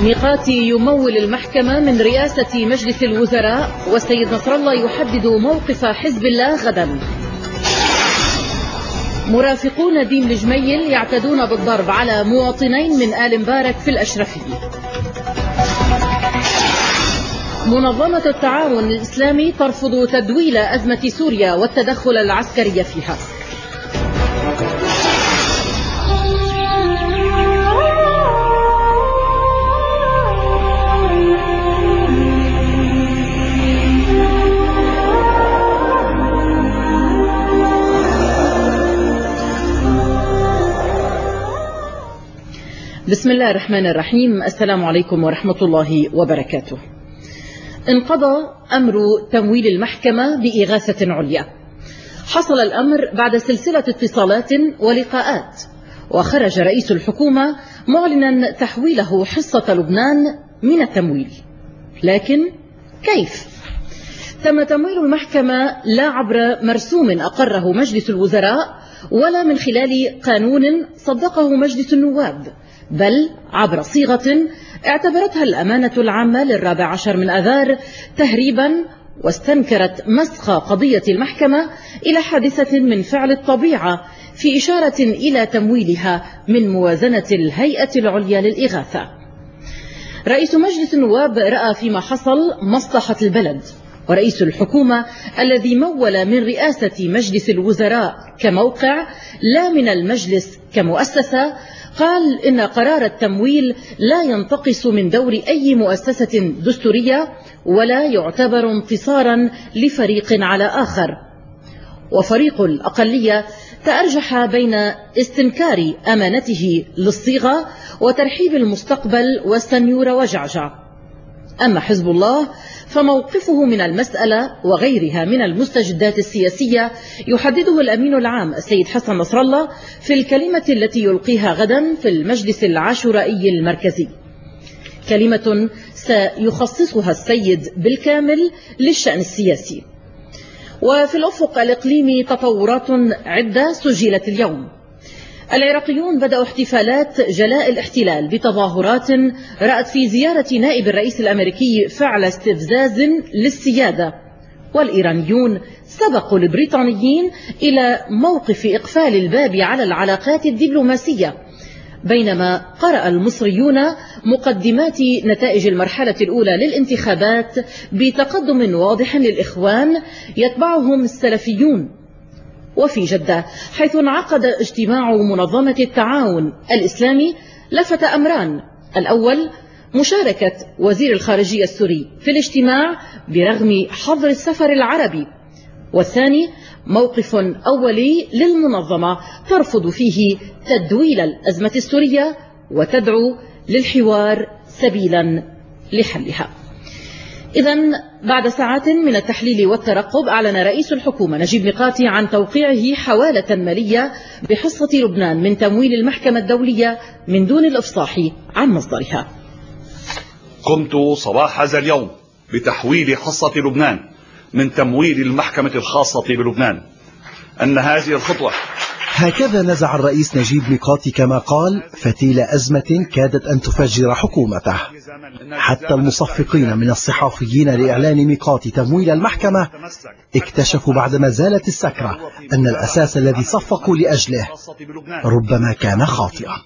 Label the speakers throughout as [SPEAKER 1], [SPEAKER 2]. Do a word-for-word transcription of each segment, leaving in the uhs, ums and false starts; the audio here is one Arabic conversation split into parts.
[SPEAKER 1] ميقاتي يمول المحكمة من رئاسة مجلس الوزراء، والسيد نصر الله يحدد موقف حزب الله غدا. مرافقون ديم الجميل يعتدون بالضرب على مواطنين من آل مبارك في الأشرفية. منظمة التعاون الإسلامي ترفض تدويل أزمة سوريا والتدخل العسكري فيها. بسم الله الرحمن الرحيم. السلام عليكم ورحمة الله وبركاته. انقضى أمر تمويل المحكمة بإغاثة عليا. حصل الأمر بعد سلسلة اتصالات ولقاءات، وخرج رئيس الحكومة معلنا تحويله حصة لبنان من التمويل. لكن كيف؟ تم تمويل المحكمة لا عبر مرسوم أقره مجلس الوزراء ولا من خلال قانون صدقه مجلس النواب، بل عبر صيغة اعتبرتها الأمانة العامة للرابع عشر من أذار تهريبا، واستنكرت مسخ قضية المحكمة إلى حادثة من فعل الطبيعة، في إشارة إلى تمويلها من موازنة الهيئة العليا للإغاثة. رئيس مجلس النواب رأى فيما حصل مصلحة البلد، ورئيس الحكومة الذي مول من رئاسة مجلس الوزراء كموقع لا من المجلس كمؤسسة، قال إن قرار التمويل لا ينتقص من دور أي مؤسسة دستورية ولا يعتبر انتصارا لفريق على آخر. وفريق الأقلية تأرجح بين استنكار أمانته للصيغة وترحيب المستقبل والسنيور وجعجع. أما حزب الله فموقفه من المسألة وغيرها من المستجدات السياسية يحدده الأمين العام السيد حسن نصر الله في الكلمة التي يلقيها غدا في المجلس العاشورائي المركزي، كلمة سيخصصها السيد بالكامل للشأن السياسي. وفي الأفق الإقليمي تطورات عدة سجلت اليوم. العراقيون بدأوا احتفالات جلاء الاحتلال بتظاهرات رأت في زيارة نائب الرئيس الأمريكي فعل استفزاز للسيادة، والإيرانيون سبقوا البريطانيين إلى موقف إقفال الباب على العلاقات الدبلوماسية، بينما قرأ المصريون مقدمات نتائج المرحلة الأولى للانتخابات بتقدم واضح للإخوان يتبعهم السلفيون. وفي جدة حيث انعقد اجتماع منظمة التعاون الإسلامي لفت أمران: الأول مشاركة وزير الخارجية السوري في الاجتماع برغم حظر السفر العربي، والثاني موقف أولي للمنظمة ترفض فيه تدويل الأزمة السورية وتدعو للحوار سبيلا لحلها. إذن بعد ساعات من التحليل والترقب أعلن رئيس الحكومة نجيب ميقاتي عن توقيعه حوالة مالية بحصة لبنان من تمويل المحكمة الدولية من دون الإفصاح عن مصدرها.
[SPEAKER 2] قمت صباح هذا اليوم بتحويل حصة لبنان من تمويل المحكمة الخاصة بلبنان. أن هذه الخطوة
[SPEAKER 3] هكذا نزع الرئيس نجيب ميقاتي كما قال فتيل أزمة كادت أن تفجر حكومته. حتى المصفقين من الصحافيين لإعلان ميقاتي تمويل المحكمة اكتشفوا بعدما زالت السكرة أن الأساس الذي صفقوا لأجله ربما كان خاطئا.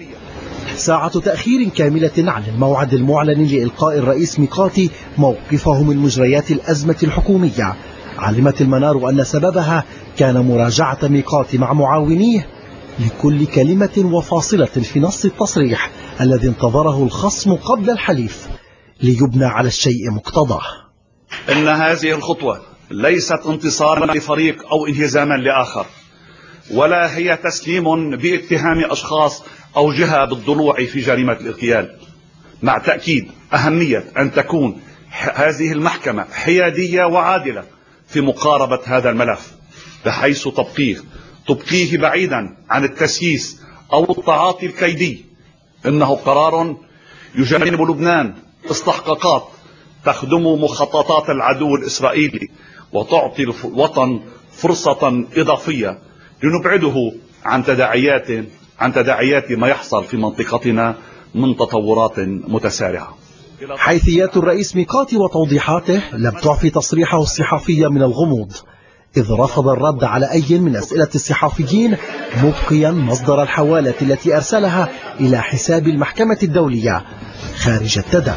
[SPEAKER 3] ساعة تأخير كاملة عن الموعد المعلن لإلقاء الرئيس ميقاتي موقفه من مجريات الأزمة الحكومية، علمت المنار أن سببها كان مراجعة ميقاتي مع معاونيه لكل كلمة وفاصلة في نص التصريح الذي انتظره الخصم قبل الحليف ليبنى على الشيء مقتضاه.
[SPEAKER 2] إن هذه الخطوة ليست انتصارا لفريق أو انهزاما لآخر، ولا هي تسليم باتهام أشخاص أو جهة بالضلوع في جريمة الاغتيال، مع تأكيد أهمية أن تكون هذه المحكمة حيادية وعادلة في مقاربة هذا الملف، بحيث تبقيه تبقيه بعيدا عن التسييس أو التعاطي الكيدي. إنه قرار يجنب لبنان استحقاقات تخدم مخططات العدو الإسرائيلي وتعطي الوطن فرصة إضافية لنبعده عن تداعيات عن تداعيات ما يحصل في منطقتنا من تطورات متسارعة.
[SPEAKER 3] حيثيات الرئيس ميقاتي وتوضيحاته لم تعفي تصريحه الصحفي من الغموض، إذ رفض الرد على أي من أسئلة الصحفيين، مبقيا مصدر الحوالة التي أرسلها إلى حساب المحكمة الدولية خارج التداول.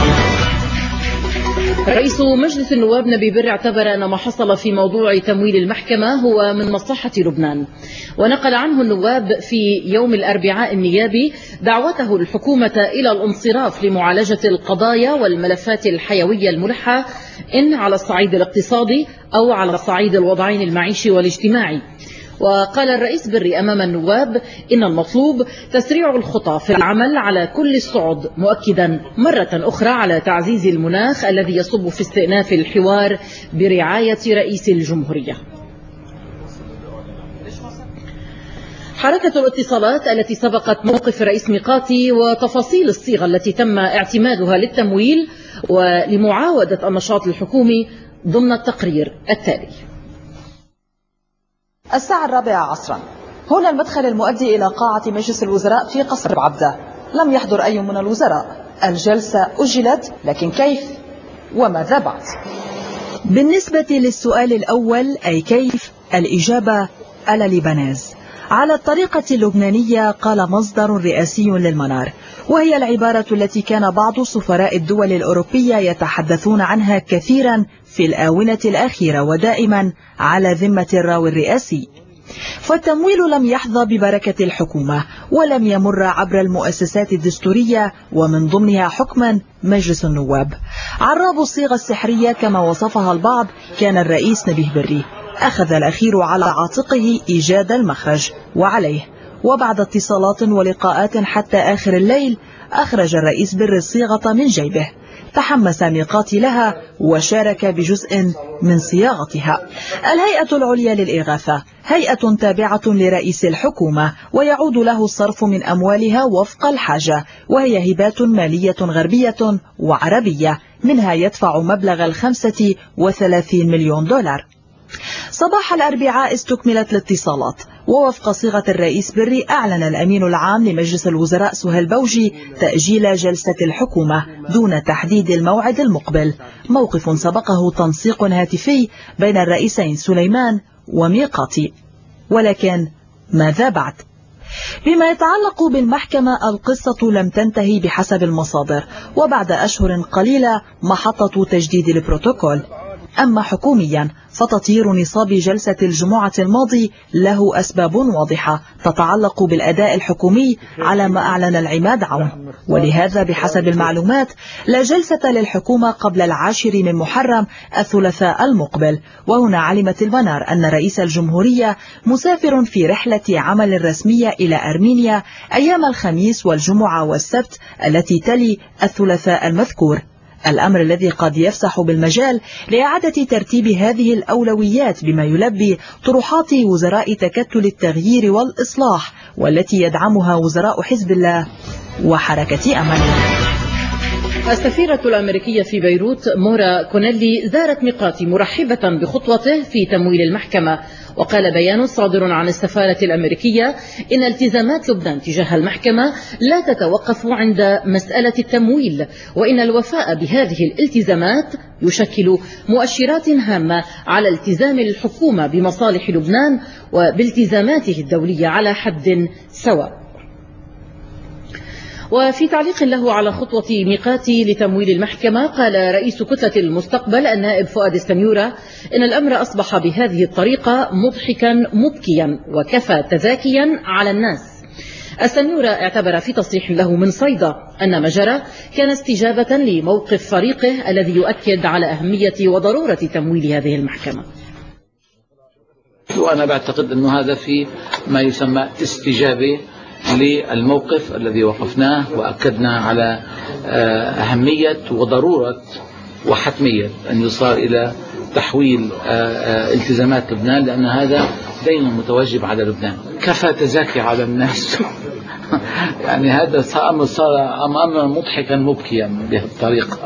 [SPEAKER 1] رئيس مجلس النواب نبي بري اعتبر أن ما حصل في موضوع تمويل المحكمة هو من مصلحة لبنان، ونقل عنه النواب في يوم الأربعاء النيابي دعوته الحكومة إلى الانصراف لمعالجة القضايا والملفات الحيوية الملحة إن على الصعيد الاقتصادي أو على الصعيد الوضعين المعيشي والاجتماعي. وقال الرئيس بري أمام النواب إن المطلوب تسريع الخطى في العمل على كل الصعد، مؤكدا مرة أخرى على تعزيز المناخ الذي يصب في استئناف الحوار برعاية رئيس الجمهورية. حركة الاتصالات التي سبقت موقف رئيس ميقاتي وتفاصيل الصيغة التي تم اعتمادها للتمويل ولمعاودة النشاط الحكومي ضمن التقرير التالي.
[SPEAKER 4] الساعة الرابعة عصرا، هنا المدخل المؤدي إلى قاعة مجلس الوزراء في قصر عبدة. لم يحضر أي من الوزراء. الجلسة أجلت، لكن كيف وماذا بعد؟
[SPEAKER 5] بالنسبة للسؤال الأول أي كيف، الإجابة ألا لبناز على الطريقة اللبنانية، قال مصدر رئاسي للمنار، وهي العبارة التي كان بعض سفراء الدول الأوروبية يتحدثون عنها كثيرا في الآونة الأخيرة ودائما على ذمة الراوي الرئاسي. فالتمويل لم يحظى ببركة الحكومة ولم يمر عبر المؤسسات الدستورية ومن ضمنها حكما مجلس النواب. عراب الصيغة السحرية كما وصفها البعض كان الرئيس نبيه بري، أخذ الأخير على عاتقه إيجاد المخرج، وعليه وبعد اتصالات ولقاءات حتى آخر الليل أخرج الرئيس بري الصيغة من جيبه. تحمس ميقاتي لها وشارك بجزء من صياغتها. الهيئة العليا للإغاثة هيئة تابعة لرئيس الحكومة، ويعود له الصرف من أموالها وفق الحاجة، وهي هبات مالية غربية وعربية، منها يدفع مبلغ الخمسة وثلاثين مليون دولار. صباح الأربعاء استكملت الاتصالات، ووفق صيغة الرئيس بري أعلن الأمين العام لمجلس الوزراء سهيل بوجي تأجيل جلسة الحكومة دون تحديد الموعد المقبل، موقف سبقه تنسيق هاتفي بين الرئيسين سليمان وميقاتي. ولكن ماذا بعد؟ بما يتعلق بالمحكمة القصة لم تنتهي بحسب المصادر، وبعد أشهر قليلة محطة تجديد البروتوكول. أما حكوميا فتطير نصاب جلسة الجمعة الماضي له أسباب واضحة تتعلق بالأداء الحكومي على ما أعلن العماد عون، ولهذا بحسب المعلومات لا جلسة للحكومة قبل العاشر من محرم الثلاثاء المقبل. وهنا علمت المنار أن رئيس الجمهورية مسافر في رحلة عمل رسمية إلى أرمينيا أيام الخميس والجمعة والسبت التي تلي الثلاثاء المذكور، الأمر الذي قد يفسح بالمجال لإعادة ترتيب هذه الأولويات بما يلبي طروحات وزراء تكتل التغيير والإصلاح والتي يدعمها وزراء حزب الله وحركة أمل.
[SPEAKER 1] السفيرة الأمريكية في بيروت مورا كونيلي زارت ميقاتي مرحبة بخطوته في تمويل المحكمة، وقال بيان صادر عن السفارة الأمريكية إن التزامات لبنان تجاه المحكمة لا تتوقف عند مسألة التمويل، وإن الوفاء بهذه الالتزامات يشكل مؤشرات هامة على التزام الحكومة بمصالح لبنان وبالتزاماته الدولية على حد سواء. وفي تعليق له على خطوة ميقاتي لتمويل المحكمة قال رئيس كتلة المستقبل النائب فؤاد السنيورة إن الأمر أصبح بهذه الطريقة مضحكا مبكيا وكفى تذاكيا على الناس. السنيورة اعتبر في تصريح له من صيدا أن ما جرى كان استجابة لموقف فريقه الذي يؤكد على أهمية وضرورة تمويل هذه المحكمة.
[SPEAKER 6] وأنا بعتقد أن هذا في ما يسمى استجابة للموقف الذي وقفناه، وأكدنا على أهمية وضرورة وحتمية أن يصار إلى تحويل التزامات لبنان، لأن هذا دين متوجب على لبنان. كفى تزاكي على الناس يعني هذا صار أمر مضحكا مبكيا بهذه الطريقة.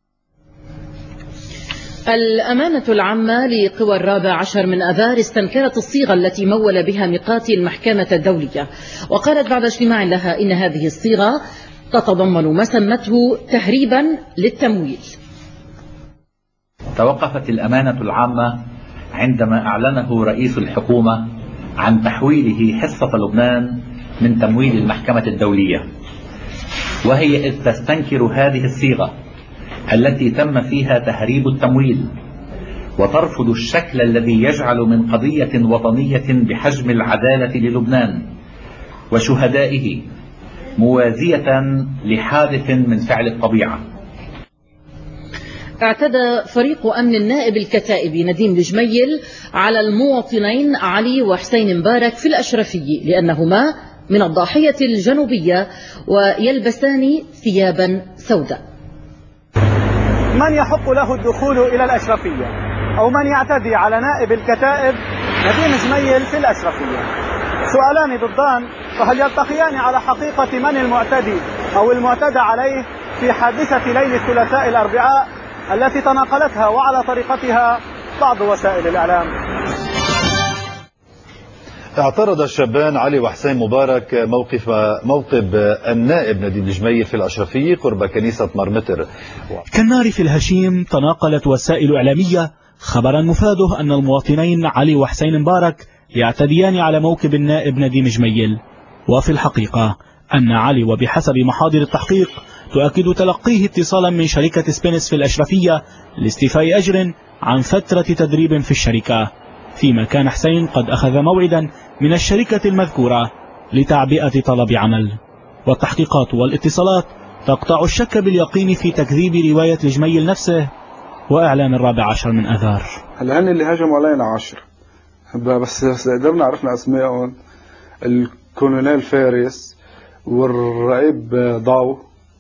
[SPEAKER 1] الأمانة العامة لقوى الرابع عشر من أذار استنكرت الصيغة التي مول بها ميقاتي المحكمة الدولية، وقالت بعد اجتماع لها إن هذه الصيغة تتضمن ما سمته تهريبا للتمويل.
[SPEAKER 7] توقفت الأمانة العامة عندما أعلنه رئيس الحكومة عن تحويله حصة لبنان من تمويل المحكمة الدولية، وهي إذ تستنكر هذه الصيغة التي تم فيها تهريب التمويل، وترفض الشكل الذي يجعل من قضية وطنية بحجم العدالة للبنان وشهدائه موازية لحادث من فعل الطبيعة.
[SPEAKER 1] اعتدى فريق أمن النائب الكتائبي نديم الجميل على المواطنين علي وحسين مبارك في الأشرفية لأنهما من الضاحية الجنوبية ويلبسان ثيابا سوداء.
[SPEAKER 8] من يحق له الدخول إلى الأشرفية أو من يعتدي على نائب الكتائب نديم جميل في الأشرفية؟ سؤالان ضدان، فهل يلتقيان على حقيقة من المعتدي أو المعتدى عليه في حادثة ليل الثلاثاء الأربعاء التي تناقلتها وعلى طريقتها بعض وسائل الإعلام؟
[SPEAKER 9] اعترض الشابان علي وحسين مبارك موقف موقف النائب نديم الجميل في الأشرفية قرب كنيسة مرمتر.
[SPEAKER 10] كالنار في الهشيم تناقلت وسائل إعلامية خبرا مفاده أن المواطنين علي وحسين مبارك يعتديان على موكب النائب نديم جميل، وفي الحقيقة أن علي وبحسب محاضر التحقيق تؤكد تلقيه اتصالا من شركة سبينس في الأشرفية لاستيفاء أجر عن فترة تدريب في الشركة، فيما كان حسين قد أخذ موعدا من الشركة المذكورة لتعبئة طلب عمل. والتحقيقات والاتصالات تقطع الشك باليقين في تكذيب رواية الجميل نفسه وإعلان الرابع عشر من أذار.
[SPEAKER 11] هلا هن اللي هجموا علينا عشر، بس قدرنا عرفنا أسمائهم: الكولونيل فارس والرقيب ضاو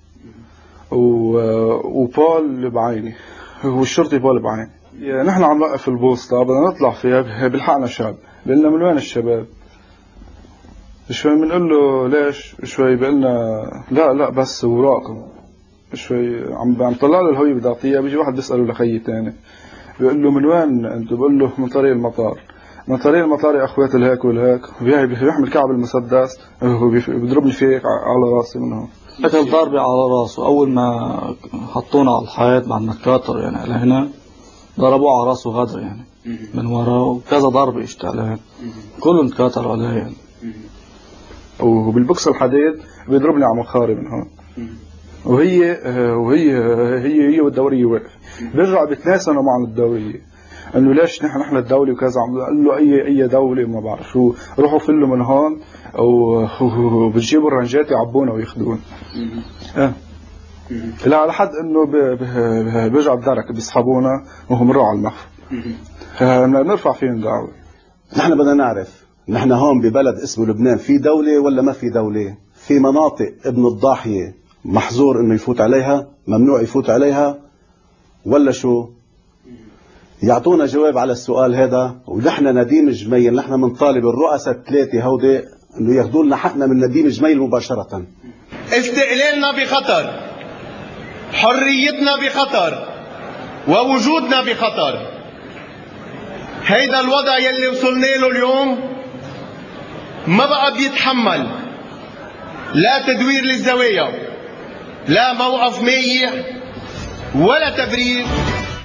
[SPEAKER 11] وبول بعيني والشرطي بول بعيني. نحن عم نوقف البوسطة بدنا نطلع فيها، بيلحقنا شاب بيقلنا من وين الشباب؟ شوي بنقول له ليش؟ شوي بيقلنا لا لا بس وراكم. شوي عم عم طلع له الهوية بدي اعطيها، بيجي واحد بيسأله لخيي تاني بيقول له من وين انت؟ بقول له من طريق المطار. من طريق المطار يا اخوات الهيك والهيك، بيحمل كعب المسدس وبيضربني فيك على راسي من هون.
[SPEAKER 12] اكل ضربة على راسه، اول ما حطونا على الحيط بعد ما تكاثر يعني لهنا ضربوه على راسه غدر يعني من وراه، وكذا ضربة اجت عليه كلهم تكاثروا عليه يعني.
[SPEAKER 11] وبالبوكس الحديد بيضربني على مخاري من هون، وهي وهي هي هي والدورية واقف بيرجع بيتناسنوا مع الدورية انه ليش نحن نحن الدولة وكذا. قال له اي اي دولة ما بعرف شو، روحوا فلوا من هون وبتجيبوا الرنجات يعبونا وياخذون. اه لا على حد انه بيرجع بدرك بيسحبونا وهم راحوا على المخفى. نرفع فيهم دعوة.
[SPEAKER 13] نحن بدنا نعرف نحن هون ببلد اسمه لبنان في دولة ولا ما في دولة؟ في مناطق ابن الضاحية محظور انه يفوت عليها، ممنوع يفوت عليها، ولا شو؟ يعطونا جواب على السؤال هذا. ونحن نديم جميل نحن بنطالب الرؤساء الثلاثة هودي انه ياخذوا لنا حقنا من نديم جميل مباشرة.
[SPEAKER 14] استقلالنا بخطر، حريتنا بخطر، ووجودنا بخطر. هيدا الوضع يلي وصلنا له اليوم ما بقى بيتحمل لا تدوير للزوايا، لا موقف مايع، ولا تبرير.